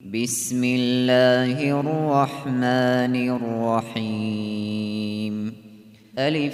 بسم الله الرحمن الرحيم. ألف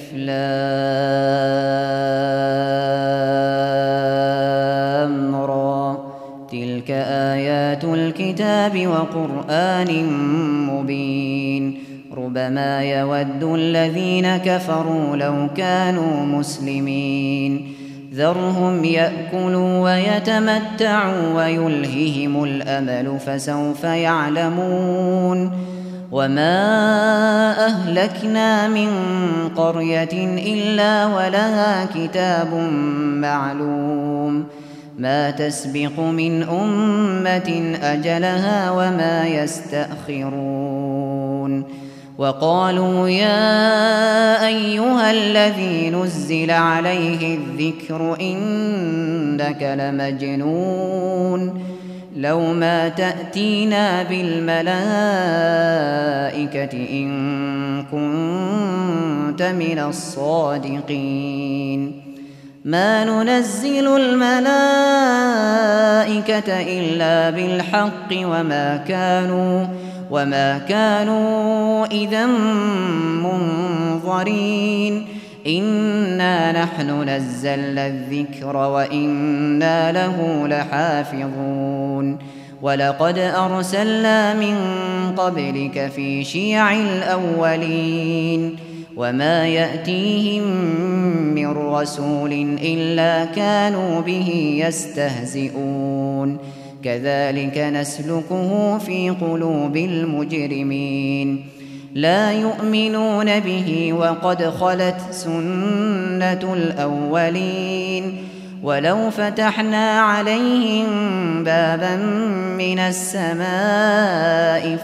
لام را، تلك آيات الكتاب وقرآن مبين. ربما يود الذين كفروا لو كانوا مسلمين. ذرهم يأكلوا ويتمتعوا ويلههم الأمل فسوف يعلمون. وما أهلكنا من قرية إلا ولها كتاب معلوم، ما تسبق من أمة أجلها وما يستأخرون. وقالوا يا أيها الذي نزل عليه الذكر إنك لمجنون، لو ما تأتينا بالملائكة إن كنت من الصادقين. ما ننزل الملائكة إلا بالحق وما كانوا إذا منظرين. إنا نحن نزلنا الذكر وإنا له لحافظون. ولقد أرسلنا من قبلك في شيع الأولين، وما يأتيهم من رسول إلا كانوا به يستهزئون. كذلك نسلكه في قلوب المجرمين. لا يؤمنون به وقد خلت سنة الأولين. ولو فتحنا عليهم بابا من السماء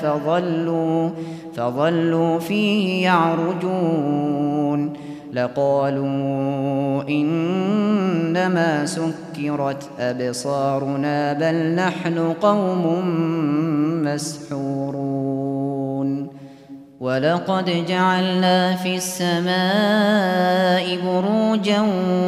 فظلوا فيه يعرجون لقالوا إنما سكرت أبصارنا بل نحن قوم مسحورون. ولقد جعلنا في السماء بروجا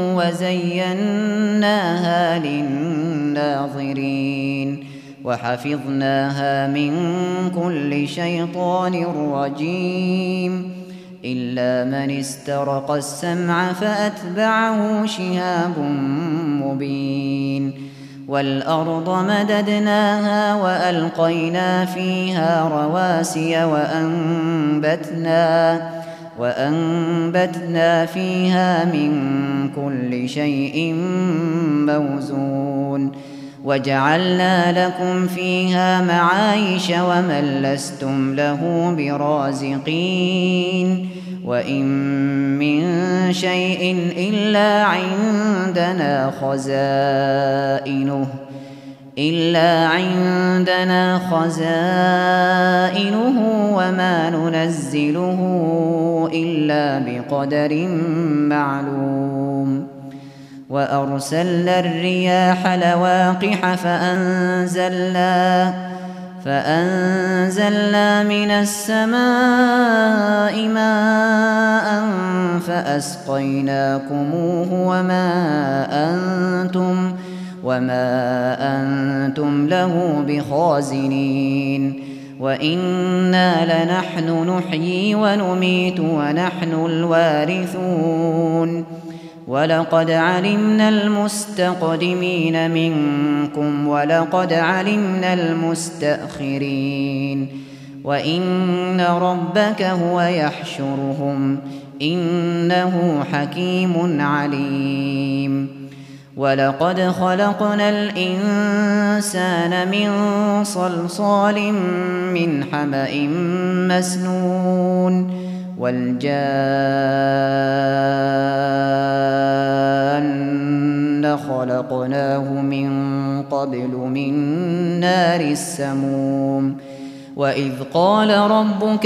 وزيناها للناظرين، وحفظناها من كل شيطان رجيم، إلا من استرق السمع فأتبعه شهاب مبين. والأرض مددناها وألقينا فيها رواسي وأنبتنا فيها من كل شيء موزون. وجعلنا لكم فيها معايش ومن لستم له برازقين. وإن من شيء إلا عندنا خزائنه وما ننزله إلا بقدر معلوم. وأرسلنا الرياح لواقح فأنزلنا من السماء ماء فأسقيناكموه وما أنتم له بخازنين. وإنا لنحن نحيي ونميت ونحن الوارثون. ولقد علمنا المستقدمين منكم ولقد علمنا المستأخرين. وإن ربك هو يحشرهم إنه حكيم عليم. ولقد خلقنا الإنسان من صلصال من حمأ مسنون. والجان خلقناه من قبل من نار السموم. وإذ قال ربك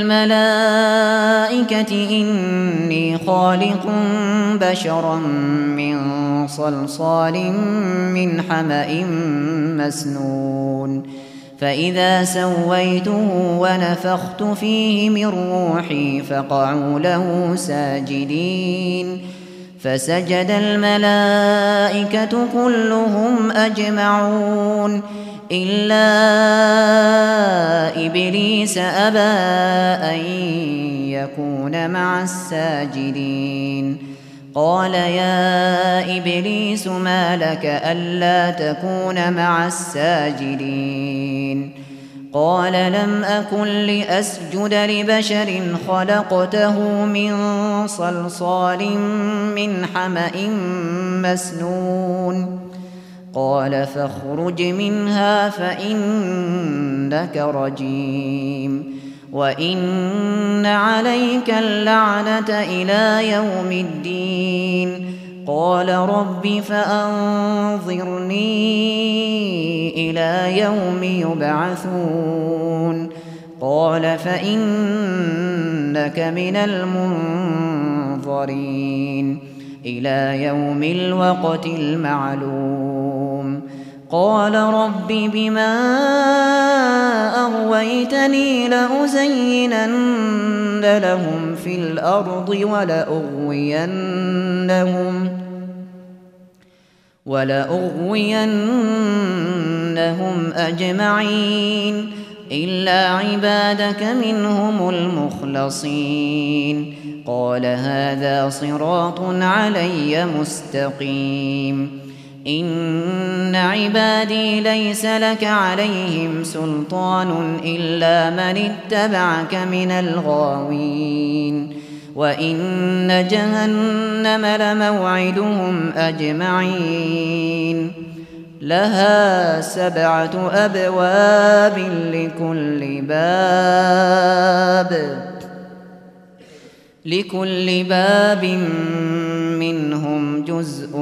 للملائكة إني خالق بشرا من صلصال من حمأ مسنون. فإذا سويته ونفخت فيه من روحي فقعوا له ساجدين. فسجد الملائكة كلهم أجمعون إلا إبليس أبى أن يكون مع الساجدين قال يا إبليس ما لك ألا تكون مع الساجدين قال لم أكن لأسجد لبشر خلقته من صلصال من حمأ مسنون قال فاخرج منها فإنك رجيم وإن عليك اللعنة إلى يوم الدين قال رب فأنظرني إلى يوم يبعثون قال فإنك من المنظرين إلى يوم الوقت المعلوم قال رب بما أغويتني لأزينن لهم في الأرض ولأغوينهم أجمعين إلا عبادك منهم المخلصين قال هذا صراط علي مستقيم إن عبادي ليس لك عليهم سلطان إلا من اتبعك من الغاوين وإن جهنم لموعدهم أجمعين لها 7 أبواب لكل باب منهم جزء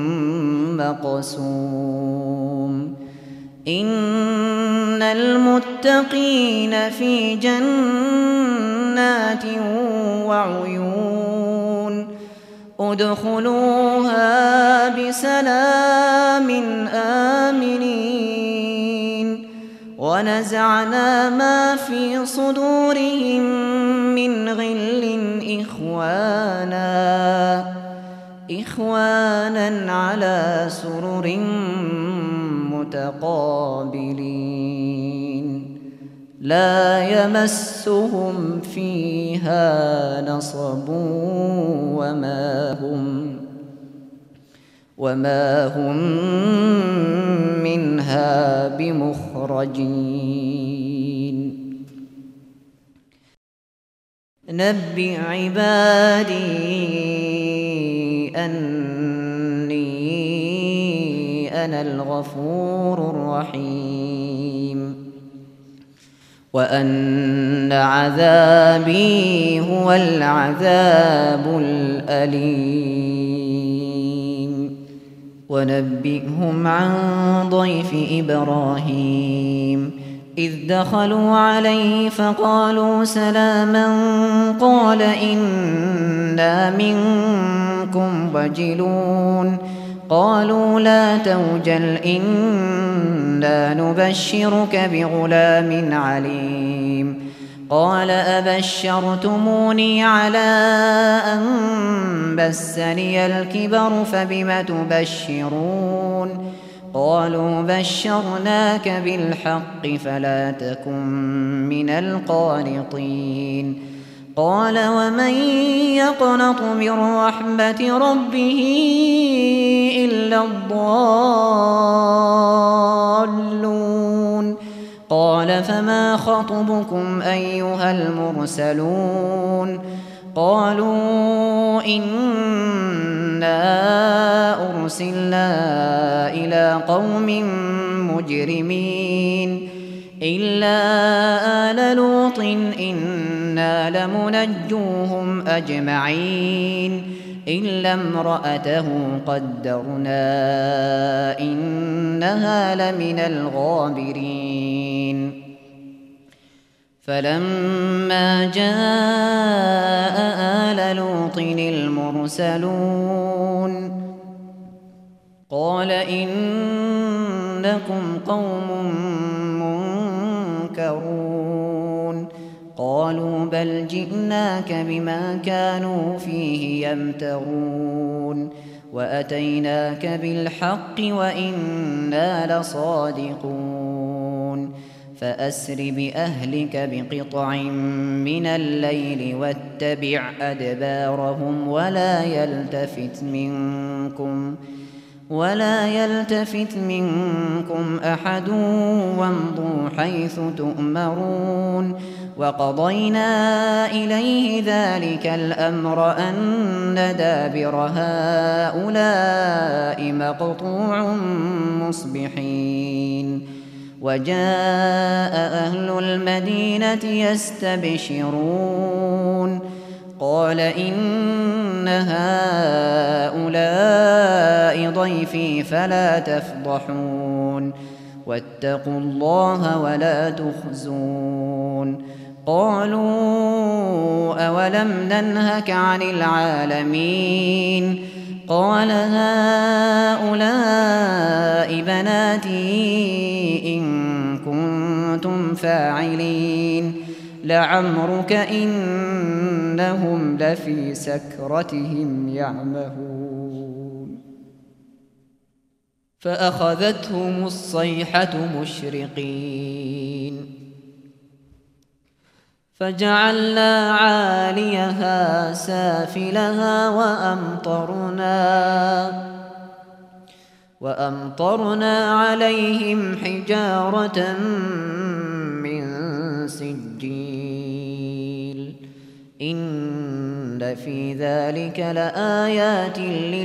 مقسوم إن المتقين في جنات وعيون ادخلوها بسلام آمنين ونزعنا ما في صدورهم من غل إخوانا على سرر متقابلين لا يمسهم فيها نصب وما هم منها بمخرجين نبئ عبادي أني أنا الغفور الرحيم وأن عذابي هو العذاب الأليم ونبئهم عن ضيف إبراهيم إذ دخلوا عليه فقالوا سلاما قال إنا منكم وجلون قالوا لا توجل إنا نبشرك بغلام عليم قال أبشرتموني على أن مسني الكبر فبم تبشرون قالوا بشرناك بالحق فلا تكن من القانطين قال ومن يقنط من رحمة ربه إلا الضالون قال فما خطبكم أيها المرسلون قالوا إنا أرسلنا إلى قوم مجرمين إلا آل لوط إنا لمنجوهم أجمعين إلا امرأته قدرنا إنها لمن الغابرين فلما جاء آل لوط المرسلون قال إنكم قوم منكرون قالوا بل جئناك بما كانوا فيه يمترون وأتيناك بالحق وإنا لصادقون فأسر بأهلك بقطع من الليل واتبع أدبارهم ولا يلتفت منكم أحد وامضوا حيث تؤمرون. وقضينا إليه ذلك الأمر أن دابر هؤلاء مقطوع مصبحين. وجاء أهل المدينة يستبشرون قال إن هؤلاء ضيفي فلا تفضحون واتقوا الله ولا تخزون. قالوا أولم ننهك عن العالمين؟ قال هؤلاء بناتي إن كنتم فاعلين لعمرك إنهم لفي سكرتهم يعمهون. فأخذتهم الصيحة مشرقين فجعلنا عاليها سافلها وأمطرنا عليهم حجارة من سجيل. إن في ذلك لآيات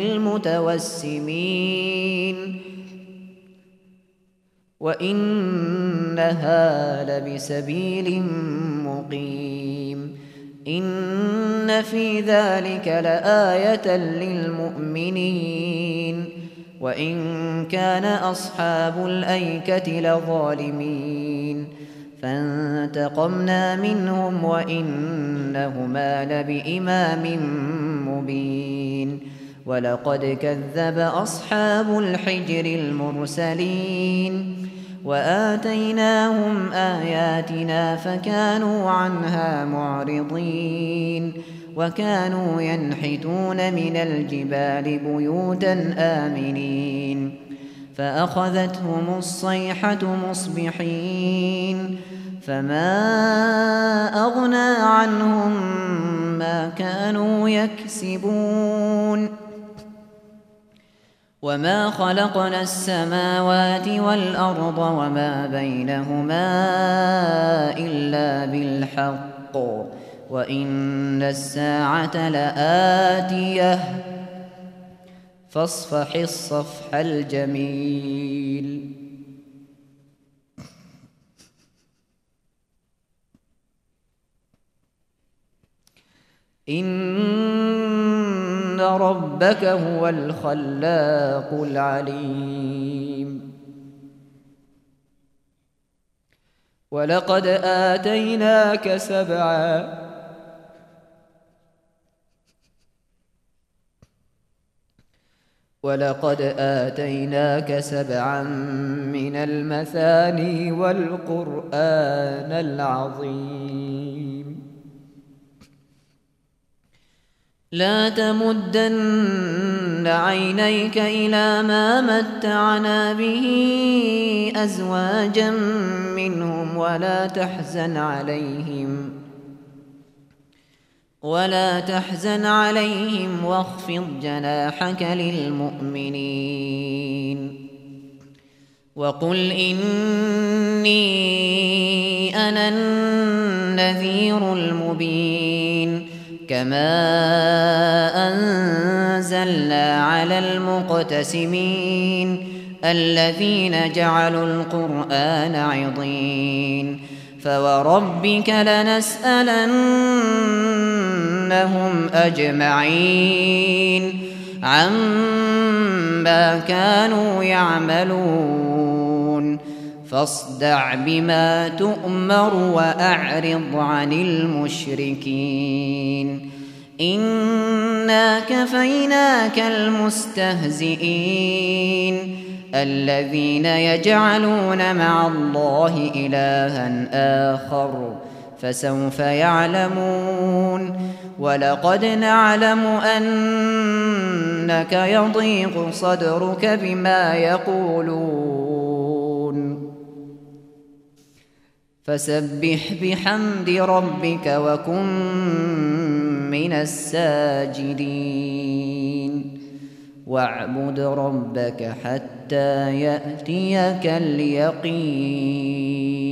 للمتوسمين وإنها لبسبيل مقيم. إن في ذلك لآية للمؤمنين وإن كان أصحاب الأيكة لظالمين. فانتقمنا منهم وإنهما لبإمام مبين. ولقد كذب أصحاب الحجر المرسلين وآتيناهم آياتنا فكانوا عنها معرضين. وكانوا ينحتون من الجبال بيوتا آمنين. فأخذتهم الصيحة مصبحين فما أغنى عنهم ما كانوا يكسبون. وما خلقنا السماوات والأرض وما بينهما إلا بالحق وإن الساعة لآتية فاصفح الصفح الجميل. إن ربك هو الخلاق العليم. ولقد آتيناك سبعا من المثاني والقرآن العظيم. لا تمدن عينيك إلى ما متعنا به أزواجا منهم ولا تحزن عليهم واخفض جناحك للمؤمنين. وقل إني أنا النذير المبين. كما أنزلنا على المقتسمين الذين جعلوا القرآن عضين. فوربك لنسألنهم أجمعين عما كانوا يعملون. فاصدع بما تؤمر وأعرض عن المشركين. إنا كفيناك المستهزئين الذين يجعلون مع الله إلها آخر فسوف يعلمون. ولقد نعلم أنك يضيق صدرك بما يقولون فسبح بحمد ربك وكن من الساجدين واعبد ربك حتى يأتيك اليقين